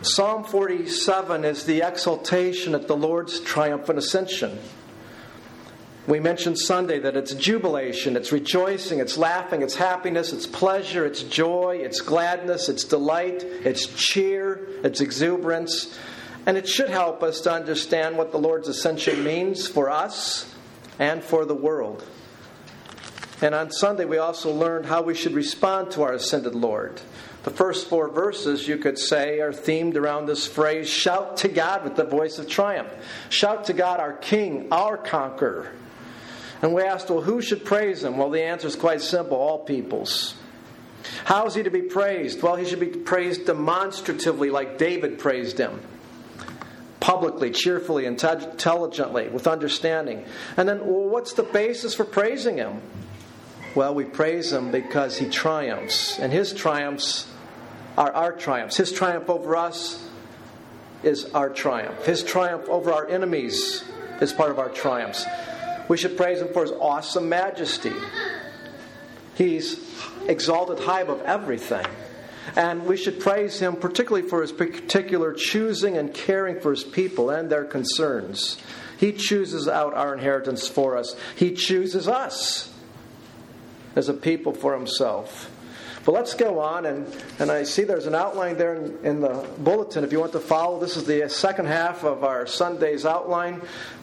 Psalm 47 is the exaltation at the Lord's triumphant ascension. We mentioned Sunday that it's jubilation, it's rejoicing, it's laughing, it's happiness, it's pleasure, it's joy, it's gladness, it's delight, it's cheer, it's exuberance. And it should help us to understand what the Lord's ascension means for us and for the world. And on Sunday we also learned how we should respond to our ascended Lord. The first 4 verses, you could say, are themed around this phrase, shout to God with the voice of triumph. Shout to God, our King, our conqueror. And we asked, well, who should praise Him? Well, the answer is quite simple, all peoples. How is He to be praised? Well, He should be praised demonstratively like David praised Him. Publicly, cheerfully, intelligently, with understanding. And then, well, what's the basis for praising Him? Well, we praise Him because He triumphs. And His triumphs are our triumphs. His triumph over us is our triumph. His triumph over our enemies is part of our triumphs. We should praise Him for His awesome majesty. He's exalted high above everything. And we should praise Him particularly for His particular choosing and caring for His people and their concerns. He chooses out our inheritance for us. He chooses us as a people for Himself. But let's go on, and I see there's an outline there in the bulletin if you want to follow. This is the second half of our Sunday's outline.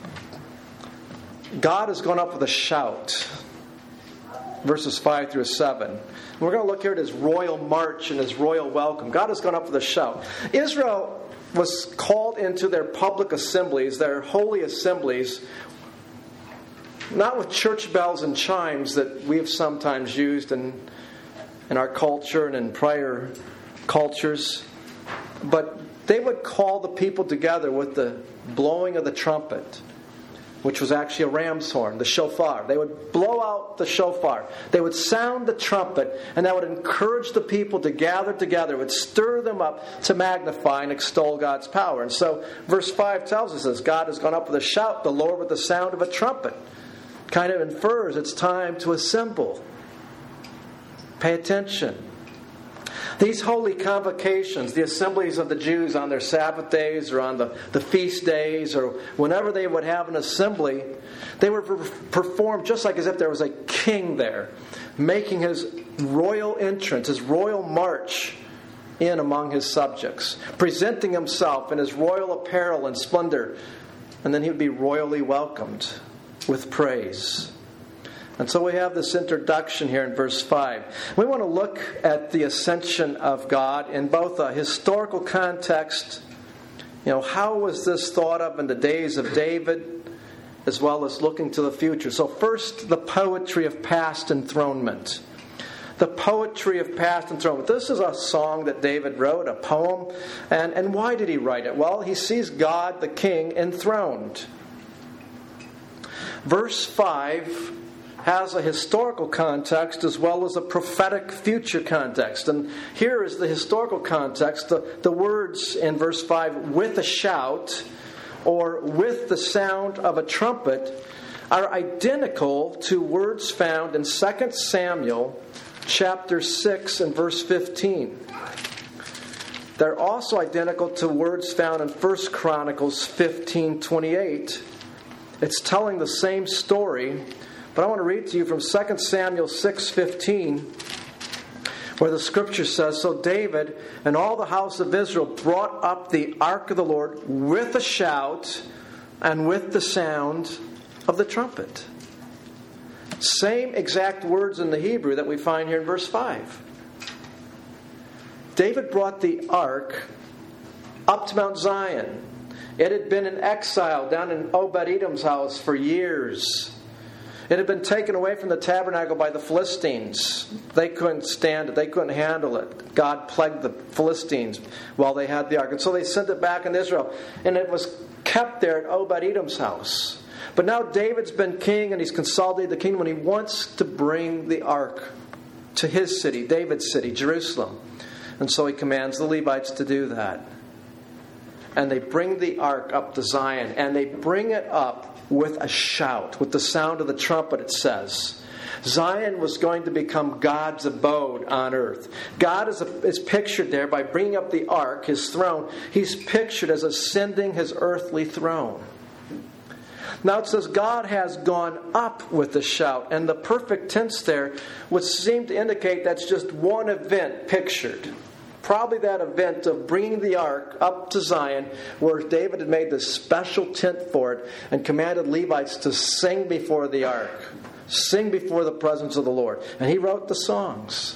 God has gone up with a shout. Verses 5 through 7. We're going to look here at His royal march and His royal welcome. God has gone up with a shout. Israel was called into their public assemblies, their holy assemblies, not with church bells and chimes that we have sometimes used in our culture and in prior cultures, but they would call the people together with the blowing of the trumpet, which was actually a ram's horn, the shofar. They would blow out the shofar. They would sound the trumpet, and that would encourage the people to gather together. It would stir them up to magnify and extol God's power. And so verse 5 tells us this, God has gone up with a shout, the Lord with the sound of a trumpet. Kind of infers it's time to assemble. Pay attention. These holy convocations, the assemblies of the Jews on their Sabbath days or on the feast days or whenever they would have an assembly, they were performed just like as if there was a king there, making his royal entrance, his royal march in among his subjects, presenting himself in his royal apparel and splendor, and then he would be royally welcomed with praise. And so we have this introduction here in verse 5. We want to look at the ascension of God in both a historical context, how was this thought of in the days of David, as well as looking to the future. So first, the poetry of past enthronement. The poetry of past enthronement. This is a song that David wrote, a poem. And why did he write it? Well, he sees God, the King, enthroned. Verse 5 has a historical context as well as a prophetic future context. And here is the historical context. The words in verse 5, with a shout, or with the sound of a trumpet, are identical to words found in 2 Samuel chapter 6 and verse 15. They're also identical to words found in 1 Chronicles 15:28. It's telling the same story. But I want to read to you from 2 Samuel 6:15, where the scripture says, so David and all the house of Israel brought up the ark of the Lord with a shout and with the sound of the trumpet. Same exact words in the Hebrew that we find here in verse 5. David brought the ark up to Mount Zion. It had been in exile down in Obed-Edom's house for years. It had been taken away from the tabernacle by the Philistines. They couldn't stand it. They couldn't handle it. God plagued the Philistines while they had the ark. And so they sent it back into Israel. And it was kept there at Obed-Edom's house. But now David's been king and he's consolidated the kingdom, and he wants to bring the ark to his city, David's city, Jerusalem. And so he commands the Levites to do that. And they bring the ark up to Zion, and they bring it up with a shout, with the sound of the trumpet, it says. Zion was going to become God's abode on earth. God is pictured there by bringing up the ark, his throne. He's pictured as ascending his earthly throne. Now it says God has gone up with a shout, and the perfect tense there would seem to indicate that's just one event pictured. Probably that event of bringing the ark up to Zion, where David had made this special tent for it and commanded Levites to sing before the ark, sing before the presence of the Lord. And he wrote the songs.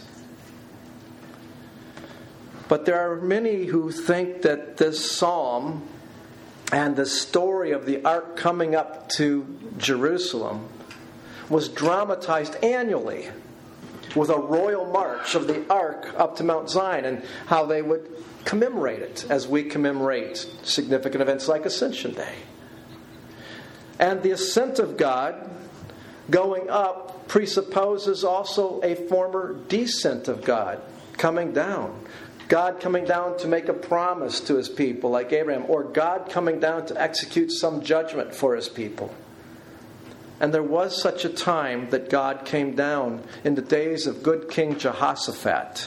But there are many who think that this psalm and the story of the ark coming up to Jerusalem was dramatized annually with a royal march of the ark up to Mount Zion, and how they would commemorate it as we commemorate significant events like Ascension Day. And the ascent of God going up presupposes also a former descent of God coming down. God coming down to make a promise to his people like Abraham, or God coming down to execute some judgment for his people. And there was such a time that God came down in the days of good King Jehoshaphat.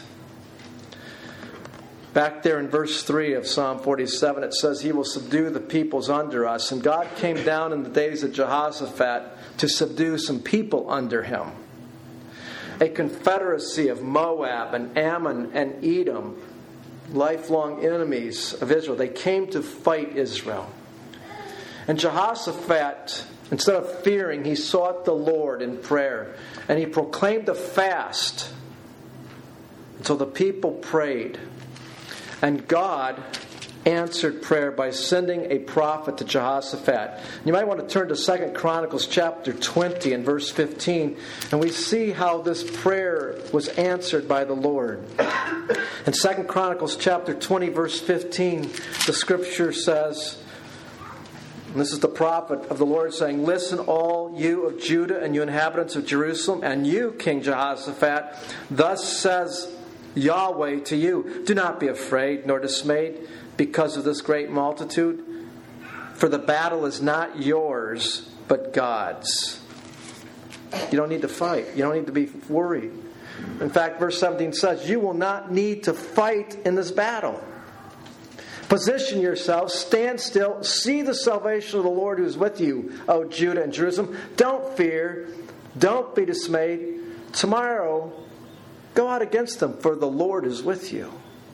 Back there in verse 3 of Psalm 47, it says, He will subdue the peoples under us. And God came down in the days of Jehoshaphat to subdue some people under him. A confederacy of Moab and Ammon and Edom, lifelong enemies of Israel. They came to fight Israel. And Jehoshaphat, instead of fearing, he sought the Lord in prayer. And he proclaimed a fast. So the people prayed. And God answered prayer by sending a prophet to Jehoshaphat. You might want to turn to 2 Chronicles chapter 20 and verse 15. And we see how this prayer was answered by the Lord. In 2 Chronicles chapter 20 verse 15, the scripture says, and this is the prophet of the Lord saying, Listen, all you of Judah and you inhabitants of Jerusalem, and you, King Jehoshaphat, thus says Yahweh to you, do not be afraid nor dismayed because of this great multitude, for the battle is not yours, but God's. You don't need to fight. You don't need to be worried. In fact, verse 17 says, you will not need to fight in this battle. Position yourselves, stand still, see the salvation of the Lord who is with you, O Judah and Jerusalem. Don't fear, don't be dismayed. Tomorrow, go out against them, for the Lord is with you.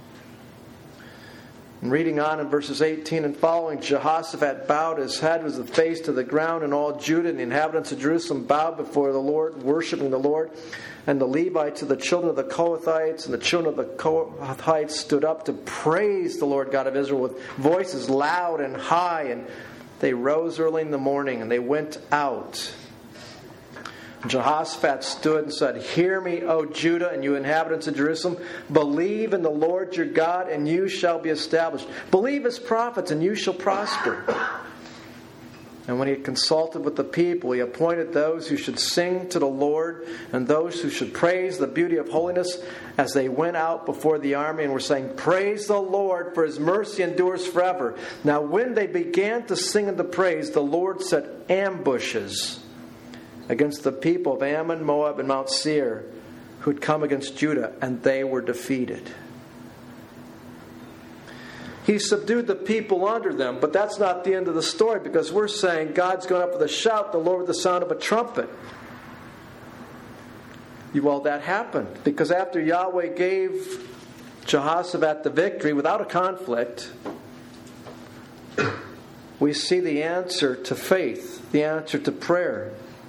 And reading on in verses 18 and following, Jehoshaphat bowed his head with his face to the ground, and all Judah and the inhabitants of Jerusalem bowed before the Lord, worshiping the Lord. And the Levites and the children of the Kohathites and the children of the Kohathites stood up to praise the Lord God of Israel with voices loud and high. And they rose early in the morning and they went out. Jehoshaphat stood and said, Hear me, O Judah, and you inhabitants of Jerusalem. Believe in the Lord your God, and you shall be established. Believe his prophets, and you shall prosper. And when he had consulted with the people, he appointed those who should sing to the Lord and those who should praise the beauty of holiness as they went out before the army and were saying, Praise the Lord, for his mercy endures forever. Now when they began to sing and to praise, the Lord set ambushes against the people of Ammon, Moab, and Mount Seir who had come against Judah, and they were defeated. He subdued the people under them, but that's not the end of the story, because we're saying God's going up with a shout, the Lord with the sound of a trumpet. Well, that happened, because after Yahweh gave Jehoshaphat the victory without a conflict, we see the answer to faith, the answer to prayer.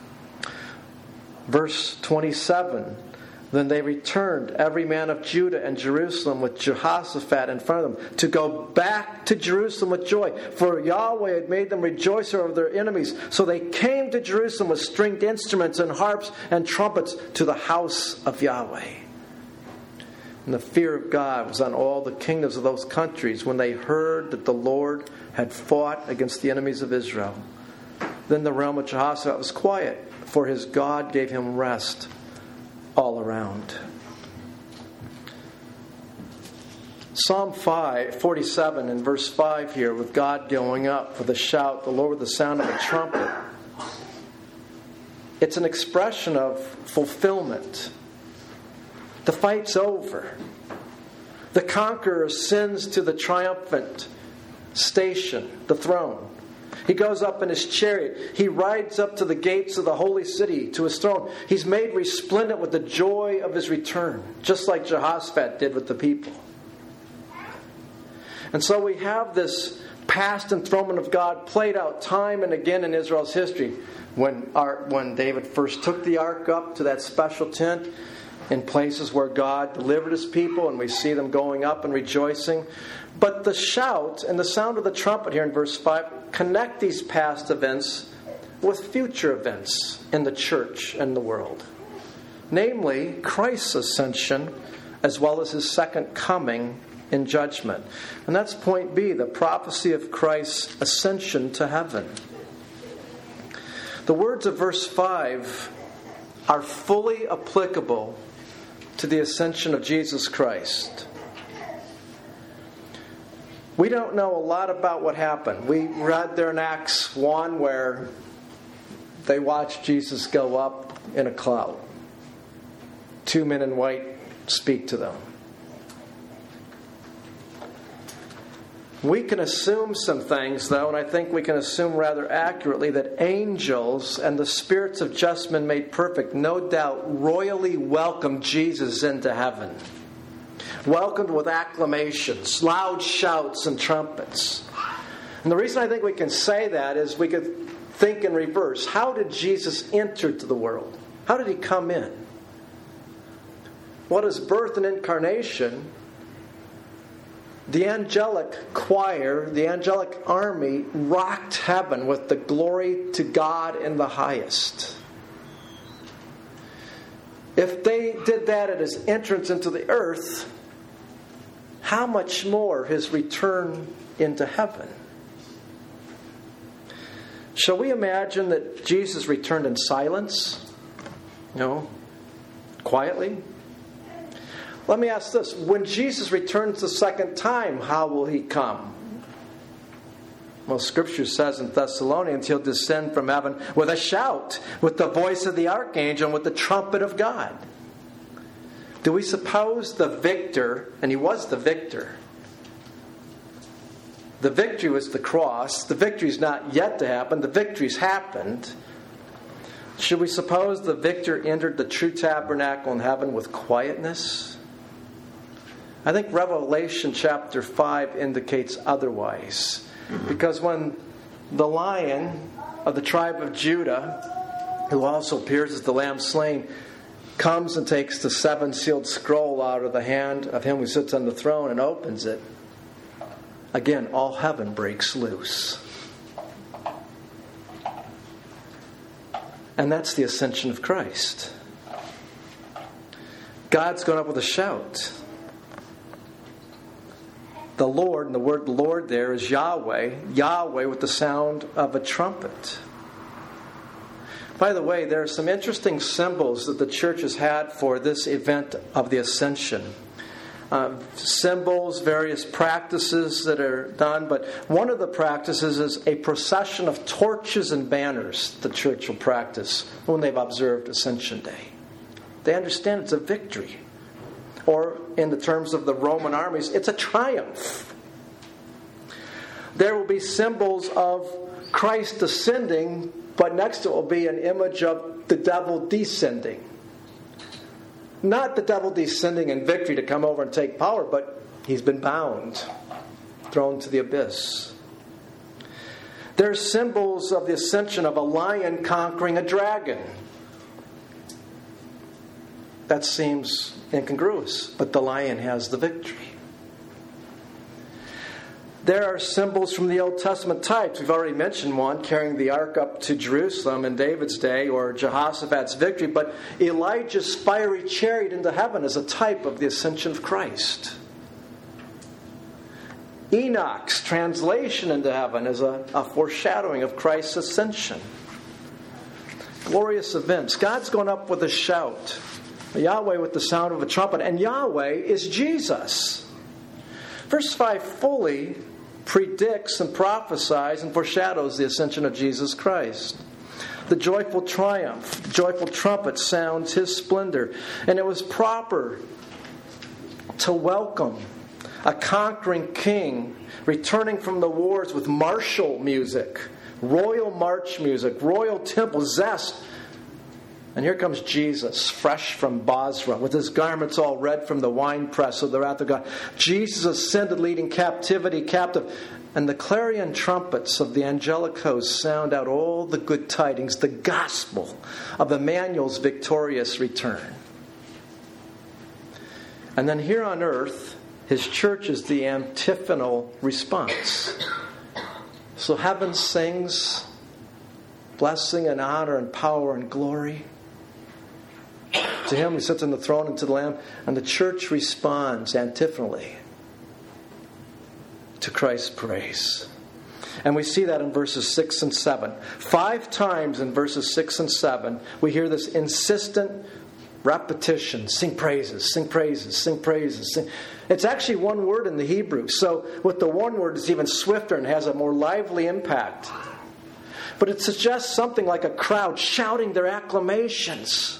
Verse 27, Then they returned, every man of Judah and Jerusalem, with Jehoshaphat in front of them, to go back to Jerusalem with joy. For Yahweh had made them rejoice over their enemies. So they came to Jerusalem with stringed instruments and harps and trumpets to the house of Yahweh. And the fear of God was on all the kingdoms of those countries when they heard that the Lord had fought against the enemies of Israel. Then the realm of Jehoshaphat was quiet, for his God gave him rest all around. Psalm 47 in verse 5 here, with God going up with a shout, the Lord with the sound of a trumpet. It's an expression of fulfillment. The fight's over. The conqueror ascends to the triumphant station, the throne. He goes up in his chariot. He rides up to the gates of the holy city, to his throne. He's made resplendent with the joy of his return, just like Jehoshaphat did with the people. And so we have this past enthronement of God played out time and again in Israel's history. When David first took the ark up to that special tent, in places where God delivered his people, and we see them going up and rejoicing. But the shout and the sound of the trumpet here in verse 5 connect these past events with future events in the church and the world. Namely, Christ's ascension as well as his second coming in judgment. And that's point B, the prophecy of Christ's ascension to heaven. The words of verse 5 are fully applicable to the ascension of Jesus Christ. We don't know a lot about what happened. We read there in Acts 1 where they watched Jesus go up in a cloud. 2 men in white speak to them. We can assume some things, though, and I think we can assume rather accurately that angels and the spirits of just men made perfect, no doubt, royally welcomed Jesus into heaven. Welcomed with acclamations, loud shouts, and trumpets. And the reason I think we can say that is we could think in reverse. How did Jesus enter to the world? How did he come in? What is birth and incarnation? The angelic choir, the angelic army rocked heaven with the glory to God in the highest. If they did that at his entrance into the earth, how much more his return into heaven? Shall we imagine that Jesus returned in silence? No? Quietly? Let me ask this. When Jesus returns the second time, how will he come? Well, Scripture says in Thessalonians, he'll descend from heaven with a shout, with the voice of the archangel, and with the trumpet of God. Do we suppose the victor, and he was the victor, the victory was the cross, the victory's not yet to happen, the victory's happened. Should we suppose the victor entered the true tabernacle in heaven with quietness? I think Revelation chapter 5 indicates otherwise. Because when the Lion of the tribe of Judah, who also appears as the Lamb slain, comes and takes the seven-sealed scroll out of the hand of him who sits on the throne and opens it, again, all heaven breaks loose. And that's the ascension of Christ. God's going up with a shout. The Lord, and the word Lord there is Yahweh. Yahweh with the sound of a trumpet. By the way, there are some interesting symbols that the church has had for this event of the ascension. Symbols, various practices that are done, but one of the practices is a procession of torches and banners the church will practice when they've observed Ascension Day. They understand it's a victory. Or, in the terms of the Roman armies, it's a triumph. There will be symbols of Christ ascending, but next to it will be an image of the devil descending. Not the devil descending in victory to come over and take power, but he's been bound, thrown to the abyss. There's symbols of the ascension of a lion conquering a dragon. That seems incongruous, but the lion has the victory. There are symbols from the Old Testament types. We've already mentioned one, carrying the ark up to Jerusalem in David's day, or Jehoshaphat's victory, but Elijah's fiery chariot into heaven is a type of the ascension of Christ. Enoch's translation into heaven is a foreshadowing of Christ's ascension. Glorious events. God's going up with a shout. Yahweh with the sound of a trumpet. And Yahweh is Jesus. Verse 5 fully predicts and prophesies and foreshadows the ascension of Jesus Christ. The joyful triumph, joyful trumpet sounds His splendor. And it was proper to welcome a conquering king returning from the wars with martial music, royal march music, royal temple zest. And here comes Jesus, fresh from Basra, with his garments all red from the winepress of the wrath of God. Jesus ascended, leading captivity captive. And the clarion trumpets of the angelic host sound out all the good tidings, the gospel of Emmanuel's victorious return. And then here on earth, His church is the antiphonal response. So heaven sings blessing and honor and power and glory to Him who sits on the throne and to the Lamb. And the church responds antiphonally to Christ's praise. And we see that in verses 6 and 7. 5 times in verses 6 and 7, we hear this insistent repetition. Sing praises, sing praises, sing praises. Sing. It's actually one word in the Hebrew. So with the one word, it's even swifter and has a more lively impact. But it suggests something like a crowd shouting their acclamations.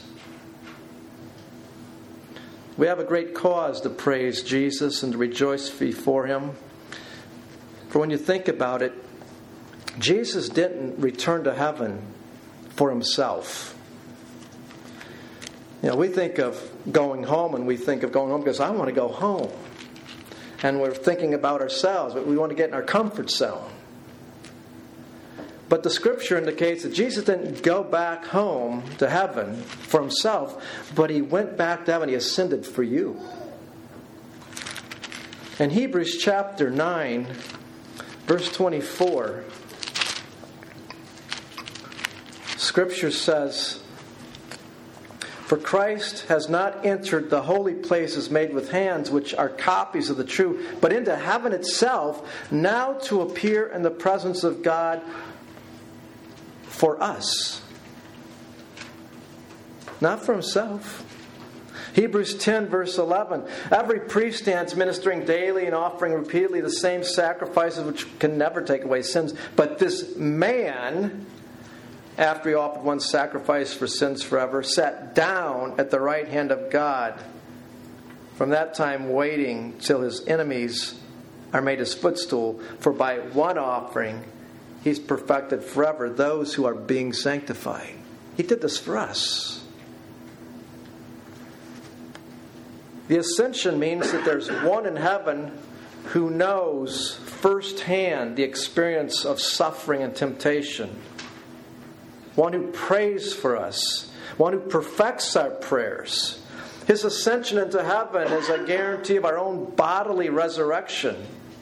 We have a great cause to praise Jesus and to rejoice before Him. For when you think about it, Jesus didn't return to heaven for Himself. You know, we think of going home, and we think of going home because I want to go home. And we're thinking about ourselves, but we want to get in our comfort zone. But the Scripture indicates that Jesus didn't go back home to heaven for Himself, but He went back to heaven. He ascended for you. In Hebrews chapter 9, verse 24, Scripture says, "For Christ has not entered the holy places made with hands, which are copies of the true, but into heaven itself, now to appear in the presence of God for us." Not for Himself. Hebrews 10, verse 11. "Every priest stands ministering daily and offering repeatedly the same sacrifices which can never take away sins. But this man, after he offered one sacrifice for sins forever, sat down at the right hand of God, from that time waiting till His enemies are made His footstool. For by one offering He's perfected forever those who are being sanctified." He did this for us. The ascension means that there's one in heaven who knows firsthand the experience of suffering and temptation. One who prays for us. One who perfects our prayers. His ascension into heaven is a guarantee of our own bodily resurrection,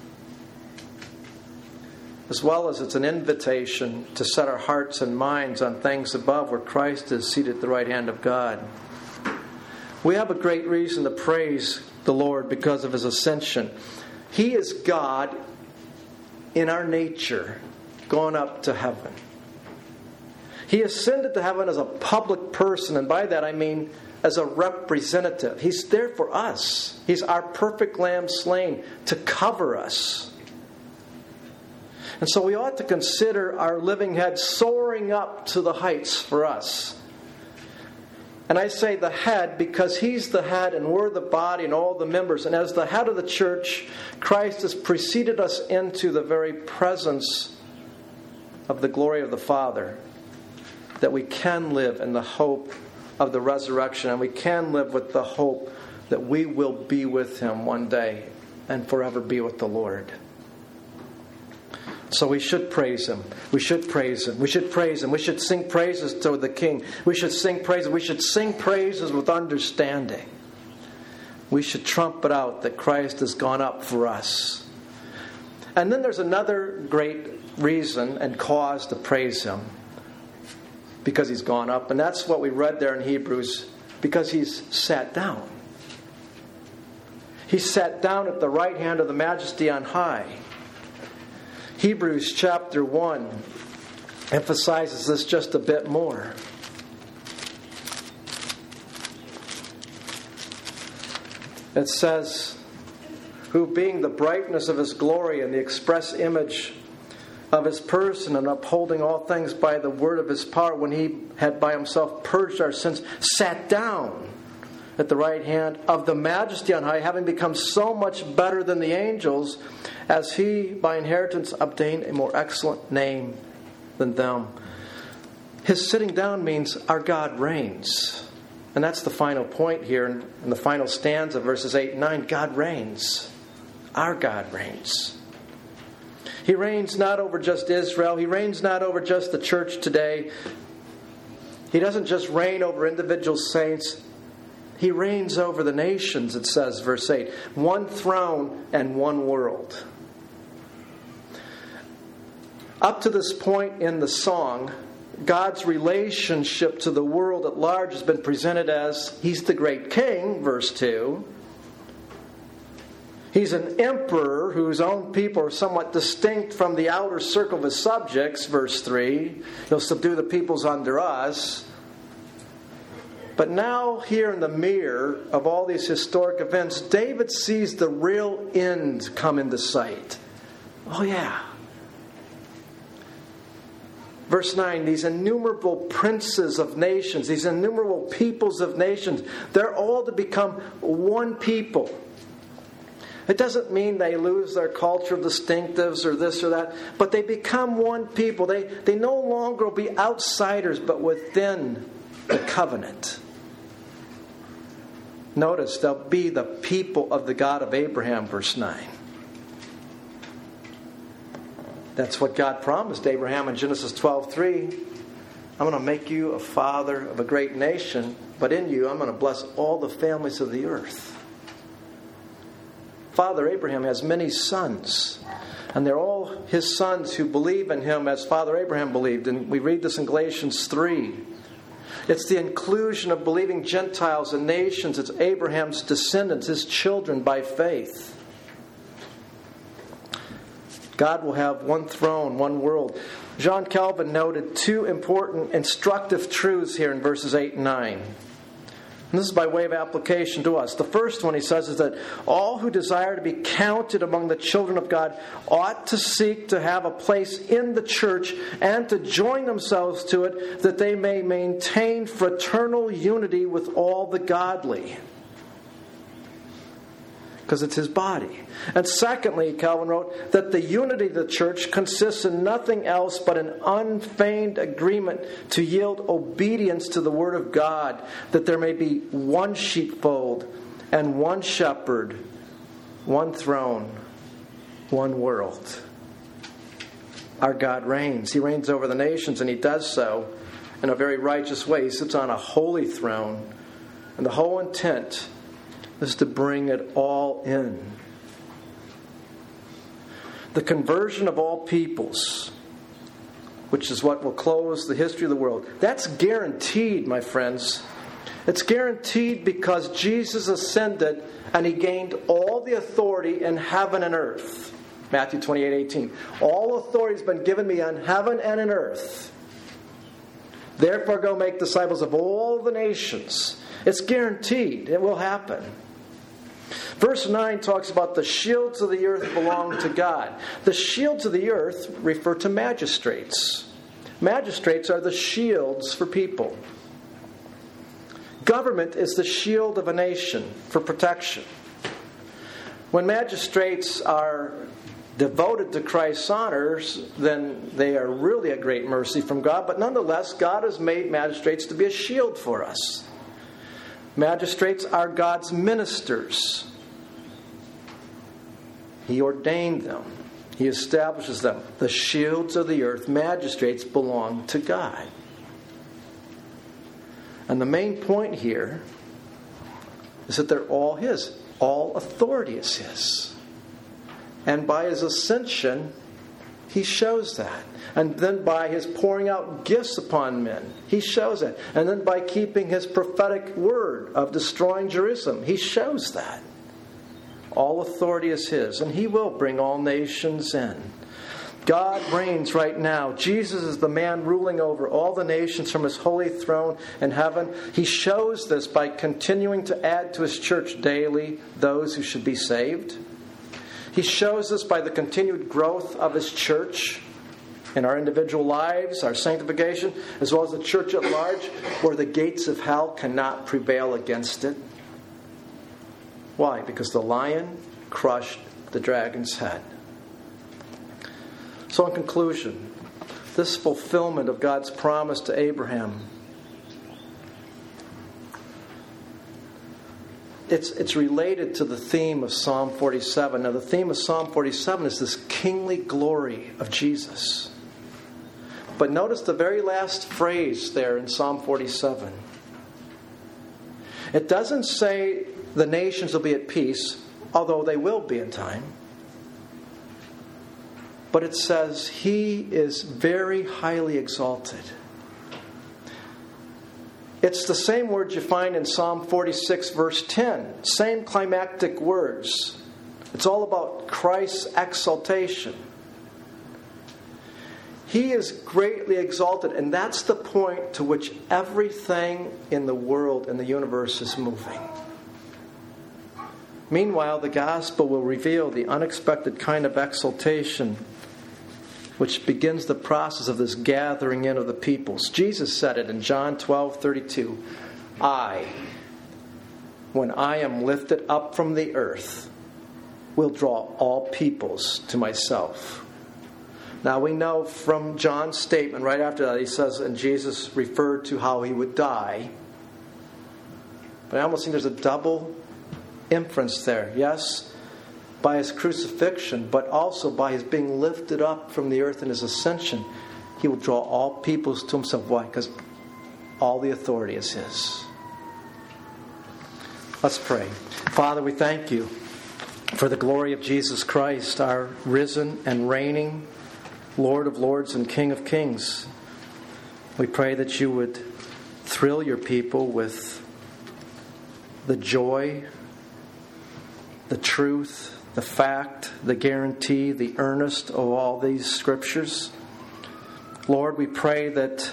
as well as it's an invitation to set our hearts and minds on things above, where Christ is seated at the right hand of God. We have a great reason to praise the Lord because of His ascension. He is God in our nature, gone up to heaven. He ascended to heaven as a public person, and by that I mean as a representative. He's there for us. He's our perfect lamb slain to cover us. And so we ought to consider our living head soaring up to the heights for us. And I say the head because He's the head and we're the body and all the members. And as the head of the church, Christ has preceded us into the very presence of the glory of the Father, that we can live in the hope of the resurrection, and we can live with the hope that we will be with Him one day and forever be with the Lord. So we should praise Him. We should praise Him. We should praise Him. We should sing praises to the King. We should sing praises. We should sing praises with understanding. We should trumpet out that Christ has gone up for us. And then there's another great reason and cause to praise Him, because He's gone up. And that's what we read there in Hebrews, because He's sat down. He sat down at the right hand of the Majesty on high. Hebrews chapter 1 emphasizes this just a bit more. It says, "Who being the brightness of His glory and the express image of his person and upholding all things by the word of his power, when he had by himself purged our sins, sat down at the right hand of the Majesty on high, having become so much better than the angels, as he by inheritance obtained a more excellent name than them. His sitting down means our God reigns. And that's the final point here in the final stanza, verses 8 and 9. God reigns. Our God reigns. He reigns not over just Israel. He reigns not over just the church today. He doesn't just reign over individual saints. He reigns over the nations, it says, verse 8. One throne and one world. Up to this point in the song, God's relationship to the world at large has been presented as He's the great king, verse 2. He's an emperor whose own people are somewhat distinct from the outer circle of his subjects, verse 3. He'll subdue the peoples under us. But now, here in the mirror of all these historic events, David sees the real end come into sight. Oh, yeah. Verse 9, these innumerable princes of nations, these innumerable peoples of nations, they're all to become one people. It doesn't mean they lose their cultural distinctives or this or that, but they become one people. They no longer will be outsiders, but within the covenant. Notice, they'll be the people of the God of Abraham, verse 9. That's what God promised Abraham in Genesis 12:3. I'm going to make you a father of a great nation, but in you I'm going to bless all the families of the earth. Father Abraham has many sons, and they're all his sons who believe in him as Father Abraham believed. And we read this in Galatians 3. It's the inclusion of believing Gentiles and nations. It's Abraham's descendants, his children by faith. God will have one throne, one world. John Calvin noted two important instructive truths here in verses 8 and 9. And this is by way of application to us. The first one, he says, is that all who desire to be counted among the children of God ought to seek to have a place in the church and to join themselves to it, that they may maintain fraternal unity with all the godly. Because it's his body. And secondly, Calvin wrote, that the unity of the church consists in nothing else but an unfeigned agreement to yield obedience to the Word of God, that there may be one sheepfold and one shepherd, one throne, one world. Our God reigns. He reigns over the nations, and He does so in a very righteous way. He sits on a holy throne, and the whole intent is to bring it all in. The conversion of all peoples, which is what will close the history of the world, that's guaranteed, my friends. It's guaranteed because Jesus ascended and He gained all the authority in heaven and earth. Matthew 28:18. All authority has been given me on heaven and in earth. Therefore go make disciples of all the nations. It's guaranteed. It will happen. Verse 9 talks about the shields of the earth belong to God. The shields of the earth refer to magistrates. Magistrates are the shields for people. Government is the shield of a nation for protection. When magistrates are devoted to Christ's honors, then they are really a great mercy from God. But nonetheless, God has made magistrates to be a shield for us. Magistrates are God's ministers. He ordained them. He establishes them. The shields of the earth, magistrates, belong to God. And the main point here is that they're all His. All authority is His. And by His ascension, He shows that. And then by His pouring out gifts upon men, He shows that. And then by keeping His prophetic word of destroying Jerusalem, He shows that. All authority is His, and He will bring all nations in. God reigns right now. Jesus is the man ruling over all the nations from His holy throne in heaven. He shows this by continuing to add to His church daily those who should be saved. He shows this by the continued growth of His church. in our individual lives, our sanctification, as well as the church at large, where the gates of hell cannot prevail against it. Why? Because the lion crushed the dragon's head. So in conclusion, this fulfillment of God's promise to Abraham, it's related to the theme of Psalm 47. Now the theme of Psalm 47 is this kingly glory of Jesus. But notice the very last phrase there in Psalm 47. It doesn't say the nations will be at peace, although they will be in time. But it says He is very highly exalted. It's the same words you find in Psalm 46, verse 10. Same climactic words. It's all about Christ's exaltation. He is greatly exalted, and that's the point to which everything in the world and the universe is moving. Meanwhile, the gospel will reveal the unexpected kind of exaltation which begins the process of this gathering in of the peoples. Jesus said it in John 12:32. When I am lifted up from the earth, will draw all peoples to myself. Now we know from John's statement right after that, he says, and Jesus referred to how He would die. But I almost think there's a double inference there. Yes, by His crucifixion, but also by His being lifted up from the earth in His ascension, He will draw all peoples to Himself. Why? Because all the authority is His. Let's pray. Father, we thank You for the glory of Jesus Christ, our risen and reigning Lord of lords and King of kings. We pray that You would thrill Your people with the joy, the truth, the fact, the guarantee, the earnest of all these scriptures. Lord, we pray that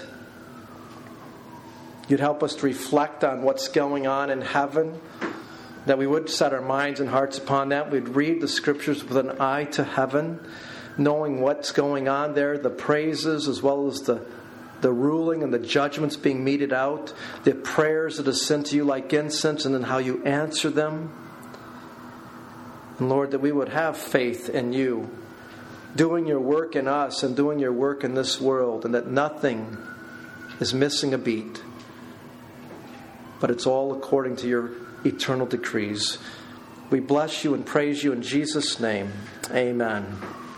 You'd help us to reflect on what's going on in heaven, that we would set our minds and hearts upon that. We'd read the scriptures with an eye to heaven, knowing what's going on there, the praises as well as the ruling and the judgments being meted out, the prayers that ascend to You like incense, and then how You answer them. And Lord, that we would have faith in You, doing Your work in us and doing Your work in this world, and that nothing is missing a beat, but it's all according to Your eternal decrees. We bless You and praise You in Jesus' name. Amen.